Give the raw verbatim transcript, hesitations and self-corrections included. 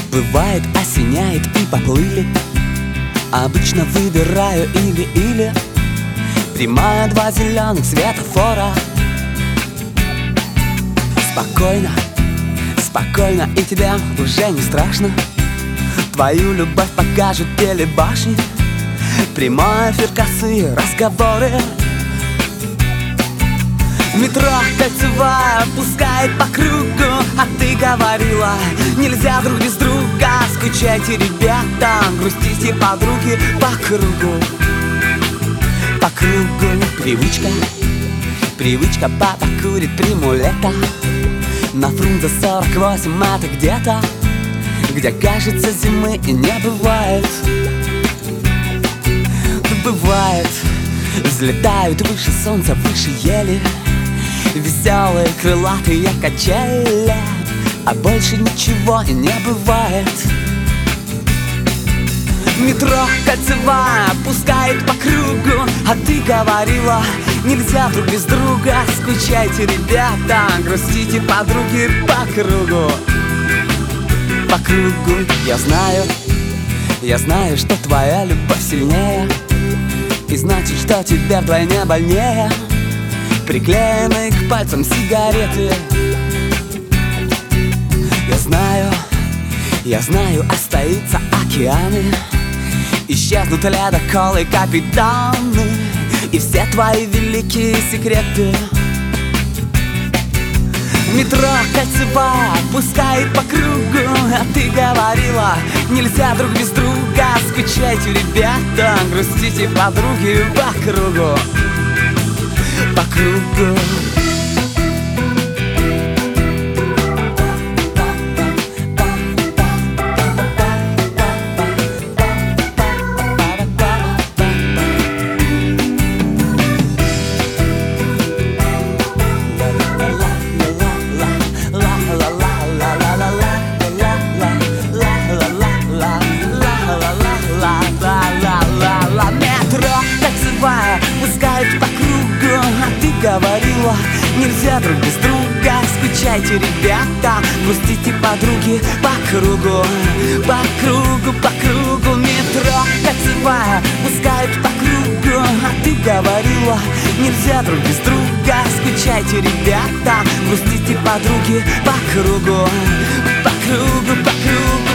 Бывает, осеняет и поплыли. Обычно выбираю или-или. Прямая, два зеленых светофора. Спокойно, спокойно, и тебе уже не страшно. Твою любовь покажут телебашни. Прямой эфир, косые разговоры. Метро кольцевая пускает по кругу. А ты говорила, нельзя друг без друга. Скучайте, ребята, грустите, подруги, по кругу. По кругу привычка. Привычка, папа курит приму лето. На Фрунзе сорок восемь это где-то, где, кажется, зимы и не бывает. Бывает. Взлетают выше солнца, выше ели. Веселые крылатые качели. А больше ничего и не бывает. Метро кольцевая пускает по кругу. А ты говорила, нельзя друг без друга. Скучайте, ребята, грустите, подруги, по кругу. По кругу. Я знаю, я знаю, что твоя любовь сильнее. И значит, что тебе вдвойне больнее. Приклеенные к пальцам сигареты. Я знаю, я знаю, остаются океаны. Исчезнут ледоколы, капитаны. И все твои великие секреты. Метро кольцевая пускает по кругу. А ты говорила, нельзя друг без друга. Скучайте, ребята, грустите, подруги, по кругу. По кругу. Пускают по кругу. А ты говорила, нельзя друг без друга. Скучайте, ребята, грустите, подруги, по кругу. По кругу, по кругу. Метро кольцевая пускают по кругу. А ты говорила, нельзя друг без друга. Скучайте, ребята, грустите, подруги, по кругу. По кругу, по кругу.